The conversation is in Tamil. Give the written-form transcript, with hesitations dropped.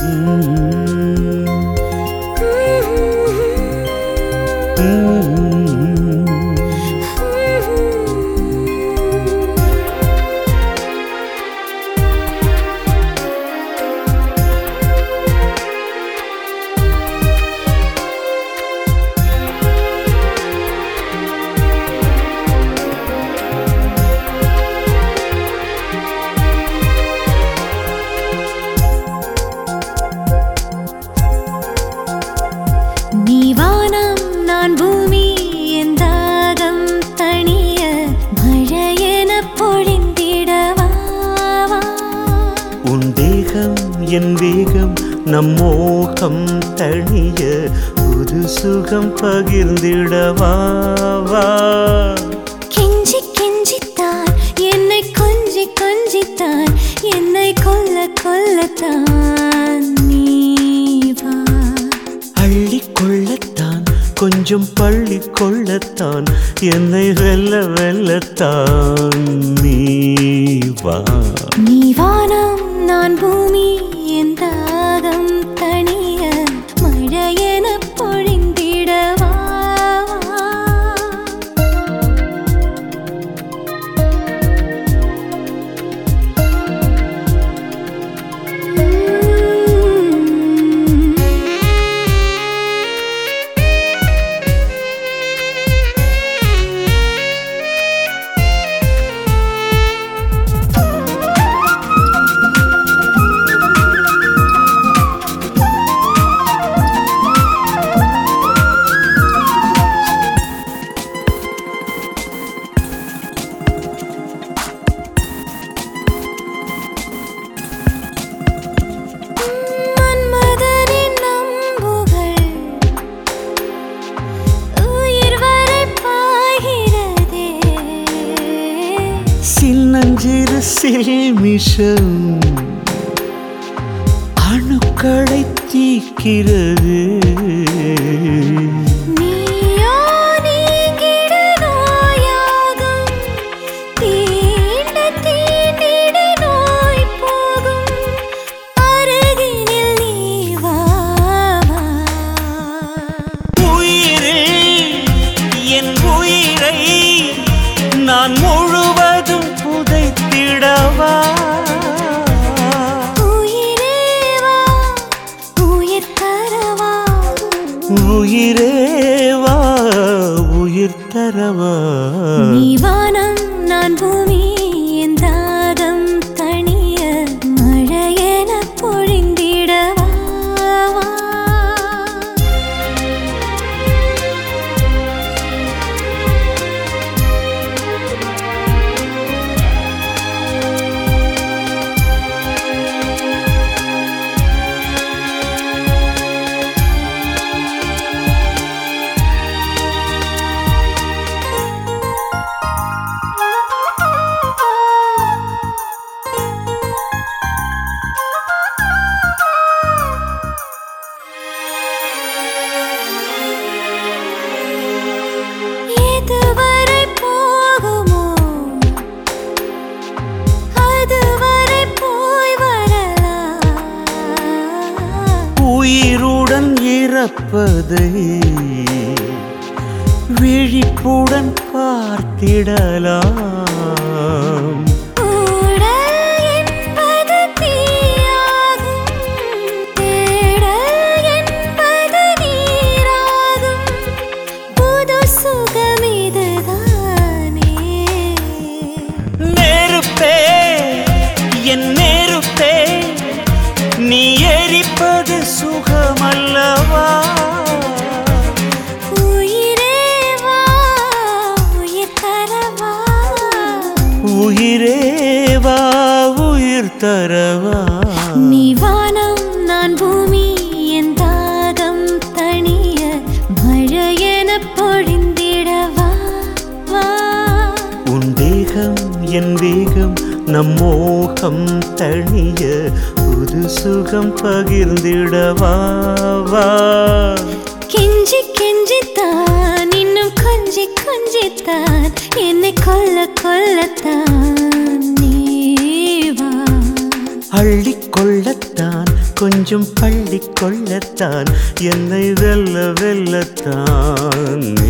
என் வேகம் நம் மோகம் தணிய புது சுகம் பகிர்ந்திடவா கெஞ்சி கெஞ்சித்தான் என்னை கொஞ்சி கொஞ்சித்தான் என்னை கொல்ல கொல்லத்தான் நீ வா அள்ளி கொள்ளத்தான் கொஞ்சம் பள்ளி கொள்ளத்தான் என்னை வெல்ல வெல்லத்தான் நீ வா நீ வானம் நான் பூமி என் தாகம் தணிய மழையென பொழிந்திடவா சின்னஞ்சிறு சில்மிஷம் அணுக்களை தீக்கிறது நான் முழுவதும் புதைத்திடவா உயிரேவா உயிர் தரவா உயிரேவா உயிர் தரவா நீ வானம் நான் பூமி என் தாகம் தணிய மழையென பொழிந்திடவா உயிருடன் இறப்பதை விழிப்புடன் பார்த்திடலாம் நெருப்பே என் நெருப்பே நீ எரிப்பது சுகமல்லவா உயிரேவா உயிர் தரவா உயிரேவா உயிர் தரவா நீ வானம் நான் பூமி என் தாகம் தணிய மழையென பொழிந்திடவா வா உன் தேகம் என் வேகம் நம் மோகம் தணிய புது சுகம் பகிர்ந்திடவா கெஞ்சி கெஞ்சித்தான் இன்னும் கொஞ்சி கொஞ்சித்தான் என்னை கொல்ல கொல்லத்தான் நீ வா அள்ளி கொள்ளத்தான் கொஞ்சம் பள்ளி கொள்ளத்தான் என்னை வெல்ல வெல்லத்தான்